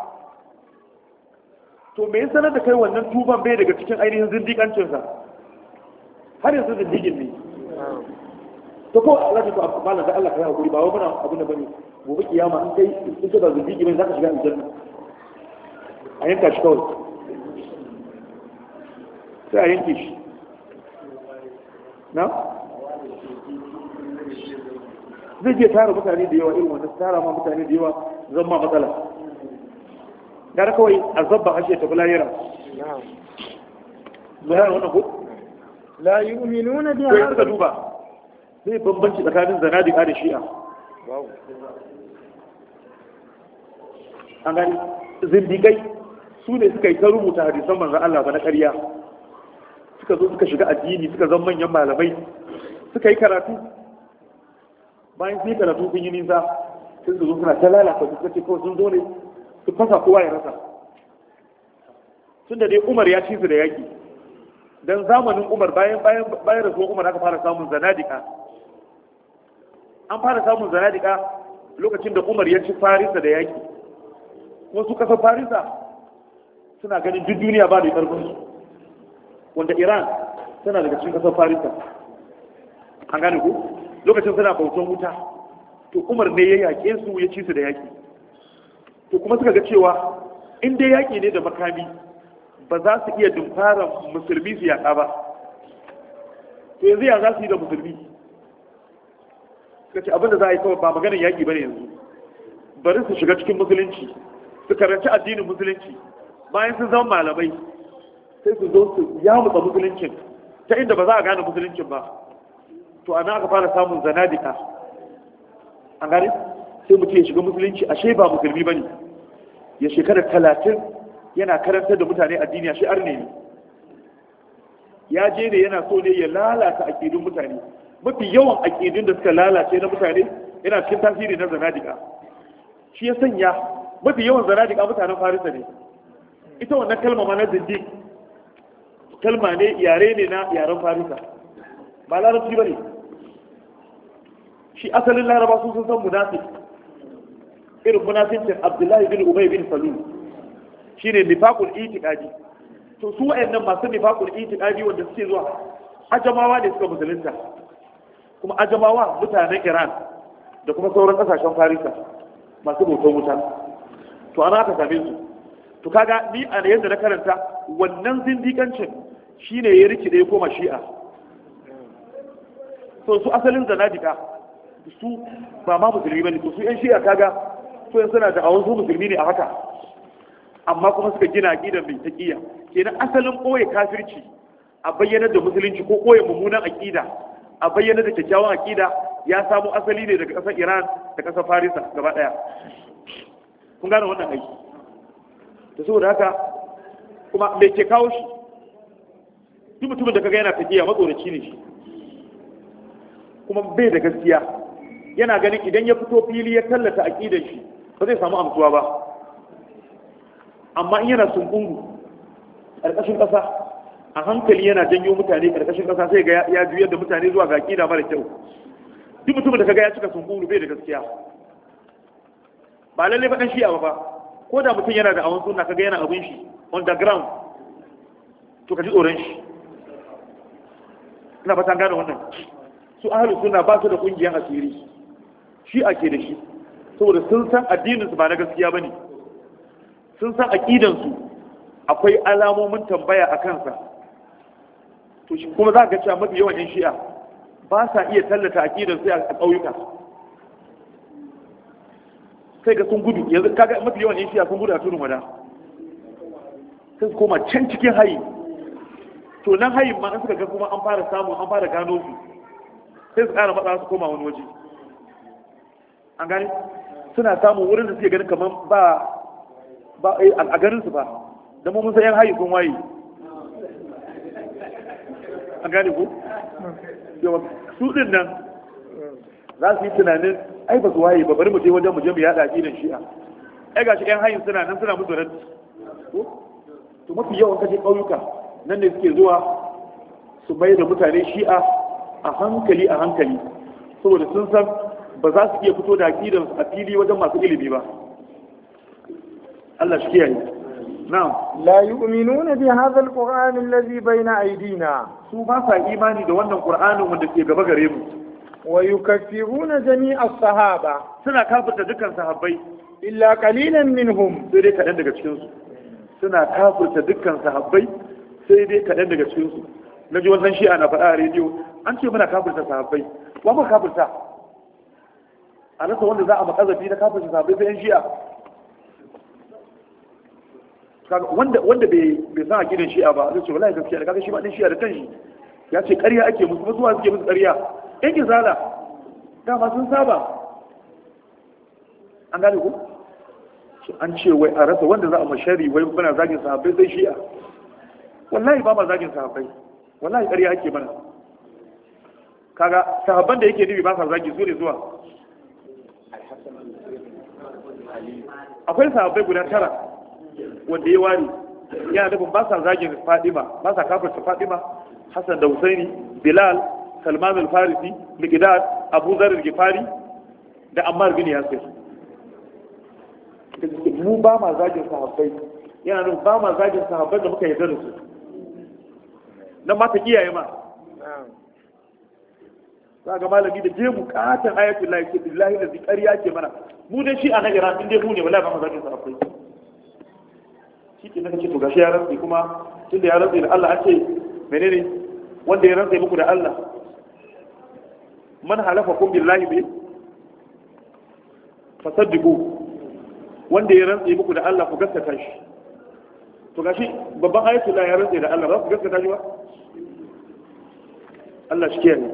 S1: to me yasa da kai wannan tuban bai daga cikin ainihin zindikancin sa har yanzu zindikin ne to ko Allah ya to malam da Allah ka yi hakuri ba wai muna abin da bane gobe kiyama in kai in ka da zindigi ne zaka shiga aljanna a yanka shi kawai sai a yanke shi na zai je tara mutane da yawa irin wannan tara ma mutane da yawa zan ma matsala gara kawai a zabba ashe ta bulayira bayan wannan ko
S2: la yu'minuna bi
S1: hadha ka duba sai bambanci tsakanin zanadiqa da shi'a an gani zindigai su ne suka yi ta rubuta hadisan manzon Allah ba na ƙarya suka zo suka shiga addini suka zama manyan malamai suka yi karatu bayan sun yi karatu sun yi nisa sun zo suna ta lalata suka ce kawai sun zo ne su fasa kowa ya rasa tun da dai Umar ya ci su da yaki dan zamanin Umar bayan rasuwar Umar aka fara samun zanadika an fara samun zanadika lokacin da Umar ya ci Farisa da yaki kuma su kasar Farisa suna ganin duk duniya ba da karfin su wanda Iran tana daga cikin kasar Farisa an gane ku lokacin suna bautan wuta to Umar ne ya yake su ya ci su da yaki to kuma suka ga cewa in dai yaki ne da makami ba za su iya dumfara musulmi su yaƙa ba to yanzu ya za su yi da musulmi suka ce abinda za a yi kawai ba maganin yaƙi ba ne yanzu bari su shiga cikin musulunci su karanci addinin musulunci bayan sun zama malamai sai su zo su yamutsa musuluncin ta inda ba za a gane musuluncin ba to ana aka fara samun zanadika an gane sai mutum ya shiga musulunci ashe ba musulmi ba ne ya shekara 30 yana karantar da mutane addini ashe arne ne ya je ne yana so ne ya lalata aƙidun mutane mafi yawan aƙidun da suka lalace na mutane yana cikin tasiri na zanadika shi ya sanya mafi yawan zanadika mutanen farisa ne ita wannan kalma ma na zindik kalma ne yare ne na yaren farisa ba larabci ba ne shi asalin laraba sun san munafik irin munafincin abdullahi bin ubay bin salul shine nifaqul itiqadi to su wayannan masu nifaqul itiqadi wanda suke zuwa ajamawa ne suka musulunta kuma ajamawa mutanen Iran da kuma sauran kasashen Farisa masu bautar wuta to ana aka same su to kaga ni a yadda na karanta wannan zindikancin shine ya rikide ya koma shi'a to su asalin zanadika su ba ma musulmi bane to su yan shi'a kaga su yan suna da awon su musulmi ne a haka amma kuma suka gina aqidar mai taqiya kenan asalin koye kafirci a bayyana da musulunci ko koye mummunan aqida a bayyana da kyakkyawan aqida ya samu asali ne daga kasar Iran da kasar Farisa gaba daya kun gane wannan aiki to saboda haka kuma me ke kawo shi duk mutumin da kaga yana taqiya matsoraci ne shi kuma bai da gaskiya yana ganin idan ya fito fili ya tallata aqidar shi ba zai samu amsuwa ba amma in yana sunkungu ƙarƙashin ƙasa a hankali yana janyo mutane ƙarƙashin ƙasa sai ga ya juyar da mutane zuwa ga aqida mara kyau duk mutumin da kaga ya cika sunkungu bai da gaskiya ba lalle faɗin shi'a ba ko da mutum yana da awon suna kaga yana abin shi on the ground to ka ji tsoron shi. ina fata gane wannan. su ahlus sunna ba su da kungiyar asiri, shi'a ke da shi, saboda sun san addininsu ba na gaskiya bane, sun san aqidansu akwai alamomin tambaya a kansa. to shi kuma za ka ga cewa mafi yawan yan shi'a ba sa iya tallata aqidansu a ƙauyuka, sai ga sun gudu. yanzu kaga mafi yawan yan shi'a sun gudu a tudun wada, sai su koma can cikin hayi. to nan hayin ma an suka ga kuma an fara gano su, sai su ƙara matsa su koma wani waje. an gane suna samun wurin da suke ganin kamar ba a ganin su ba, da mun san yan hayi sun waye. an gane ko yawa su din nan za su yi tunanin ai ba su waye ba, bari mu je wajen mu je mu yada aqidan shi'a. ai gashi yan hayin suna nan suna musu raddi ko. to mafi yawan kaje ƙauyuka nan ne suke zuwa su mai da mutane shi'a a hankali saboda sun san ba za su iya fito da aqidan a fili wajen masu ilimi ba. Allah shi kiyaye. na'am.
S2: la yu'minuna bi hadha al-qur'an alladhi bayna aydina,
S1: su ba sa imani da wannan qur'anin wanda ke gaba gare mu.
S2: wa yukaffiruna jami'a as-sahaba,
S1: suna kafirta dukkan sahabbai
S2: illa qalilan minhum,
S1: sai dai kadan daga cikin su. suna kafirta dukkan sahabbai sai dai kadan daga cikin su. naji wannan shi'a na faɗa a rediyo, an ce muna kafirta sahabbai. wa mu kafirta? a rasa wanda za a makazafi na kafirta sahabbai sai yan shi'a. wanda bai san aqidan shi'a ba zai ce wallahi gaskiya da kaga shi ma din shi'a da kanshi ya ce ƙarya ake musu, wasu wa suke musu ƙarya. yan kizala dama sun saba. an gane ku an ce wai a rasa wanda za a mashari wai muna zagin sahabbai sai shi'a. wallahi ba ma zagin sahabbai, wallahi ƙarya ake mana. kaga sahabban da yake nufi ba sa zagi su ne zuwa. akwai sahabbai guda 9 wanda ya ware yana nufin ba sa zagin Fadima, ba sa kafirta Fadima, Hassan da Husaini, Bilal, Salman al-Farisi, Miqdad, Abu Dharr al-Ghifari da Ammar bin Yasir. mu ba ma zagin sahabbai, yana nufin ba ma zagin sahabbai da muka yarda da su. nan ma ta kiyaye ma. za ga malami da je bukatan ayatul lahi ke billahi da zikariya ke mana. mu dai shi a na Iran din dai mu ne wallahi ba ma zagin sahabbai. shi ke naka ce to gashi ya rantsi kuma tunda ya rantsi da Allah an ce menene wanda ya rantsi muku da Allah man halafa kun billahi bi fasaddiqu, wanda ya rantsi muku da Allah ku gaskata shi. to gashi babban ayatul la ya rantsi da Allah ba ku gaskata shi ba. Allah shi kiyaye.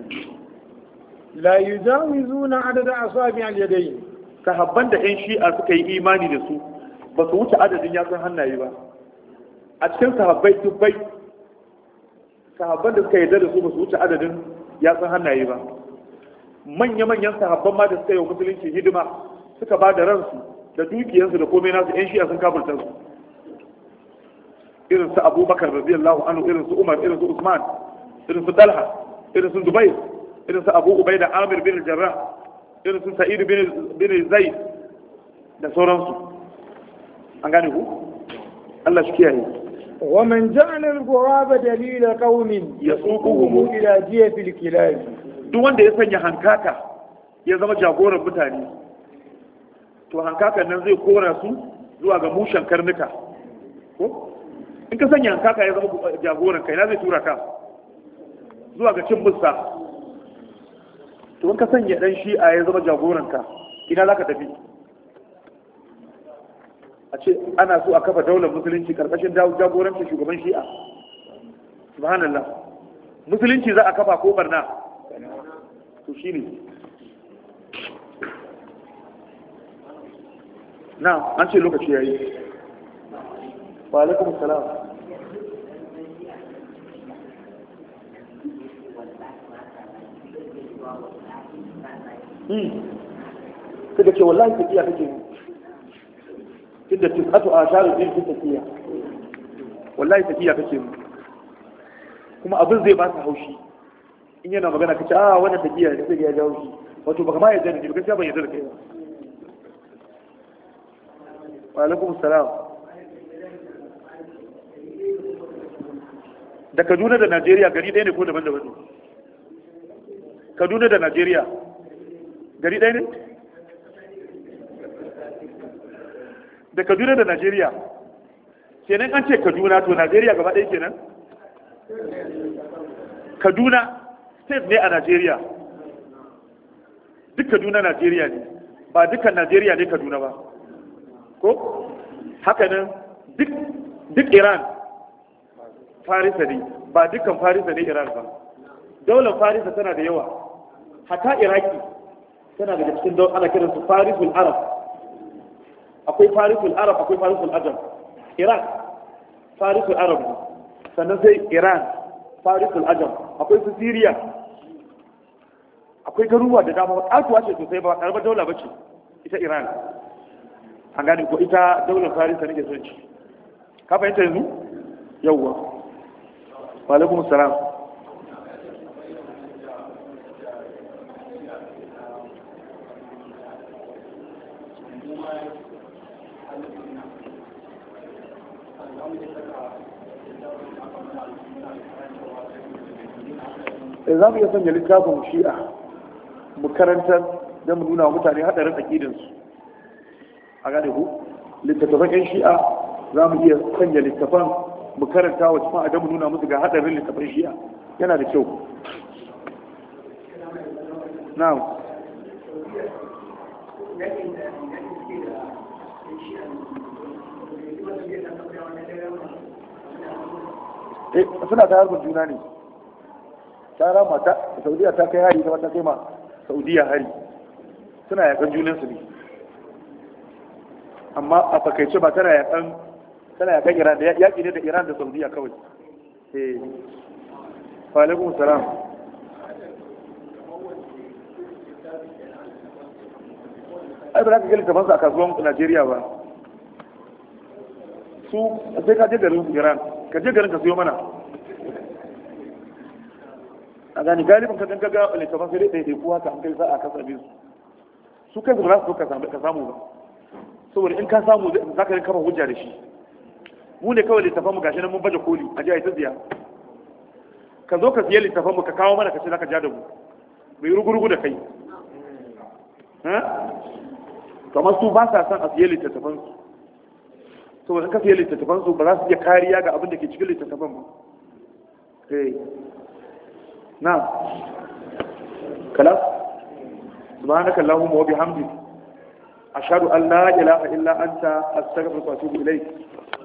S2: la yujawizuna adada asabi al-yadayn,
S1: sahabban da yan shi'a suka yi imani da su ba su wuce adadin yatsun hannaye ba. a cikin sahabbai dubbai, sahabban da suka yarda da su ba su wuce adadin yatsun hannaye ba. manya-manyan sahabban ma da suka yi wa musulunci hidima suka ba da ransu da dukiyarsu da komai nasu yan shi'a sun kafirta su. irin su Abubakar radiyallahu anhu, irin su Umar, irin su Usman, irin su Talha, irin su Zubair, irin su Abu Ubaida Amir bin Jarrah, irin su Sa'id bin Zaid da sauransu. an gane ku? Allah shi kiyaye.
S2: wa man ja'ala al-ghuraba dalila qaumin yasuquhum ila jiyafil kilab,
S1: duk wanda ya sanya hankaka ya zama jagoran mutane, to hankakan nan zai kora su zuwa ga mushen karnuka. ko in ka sanya hankaka ya zama jagoran kai na zai tura ka zuwa ga cin musa. to in ka sanya dan shi'a ya zama jagoran ka, ina za ka tafi? a ce ana so a kafa daular musulunci karkashin jagorancin shugaban shi'a. subhanallah, musulunci za a kafa ko barna? to shi ne. na an ce lokaci ya yi. wa alaikum salam. suka ce wallahi tafiya kake mu tunda tis'atu asharu din tafiya, wallahi tafiya kake mu. kuma abin zai ba su haushi in yana magana kace wannan tafiya ne sai ya jawo shi, wato baka ma yarda da ni, gaskiya ban yarda da kai ba. wa alaikum salam. Da Kaduna da Najeriya gari ɗaya ne ko daban-daban ne? Kaduna da Najeriya gari ɗaya ne? Da Kaduna da Najeriya kenan an ce Kaduna to Najeriya gaba ɗaya kenan? Kaduna state ne a Najeriya, duk Kaduna Najeriya ne, ba dukkan Najeriya ne Kaduna ba ko? Haka nan duk Iran Farisa ne, ba dukkan Farisa ne Iran ba. Daular Farisa tana da yawa, hata Iraki tana daga cikin daular, ana kiransu Farisul Arab. Akwai Farisul Arab, akwai Farisul Ajam. Iraq Farisul Arab ne, sannan sai Iran Farisul Ajam. Akwai su Syria, akwai garuruwa da dama, ƙatuwa ce sosai, ba ƙarbar daula ba ce ita Iran. An gane ko ita daular Farisa nake son ci. Ka fahimta yanzu? Yawwa. Wa alaikum salam. Za mu iya sanya littafin shi'a mu karantar don mu nuna wa mutane haɗarin aƙidansu. A gane ku? Littattafan 'yan shi'a za mu iya sanya littafan mu karanta wa jama'a don mu nuna musu ga haɗarin littafan shi'a. Yana da kyau. Na'am. Suna ta harbin juna ne. Tsara mata Saudiya ta kai hari, ta kai ma Saudiya hari, suna yakan junansu ne, amma a fakaice ba tana yakan Iran da yaƙi ne da Iran da Saudiya kawai. Wa alaikum salam. Ai ba za ka ga littafansu a kasuwan Najeriya ba, su sai ka je garin Iran, ka je garin ka siyo mana. A gani galibin ka ga littafan sai dai dai kuwa ka an kai sa'a ka same su kai ba za su ka samu ba, saboda in ka samu za ka kama hujja da shi. Mu ne kawai littafan mu gashi nan mun baje koli a jiya ita ziya, ka zo ka siya littafan mu ka kawo mana ka ce za ka ja da mu mai rugurugu da kai. Kamar su ba sa son a siya littattafan su, saboda in ka siya littattafan su ba za su iya kariya ga abin da ke cikin littattafan ba. نعم خلاص سبحانك اللهم وبحمدك أشهد أن لا إله إلا أنت أستغفرك وأتوب إليك.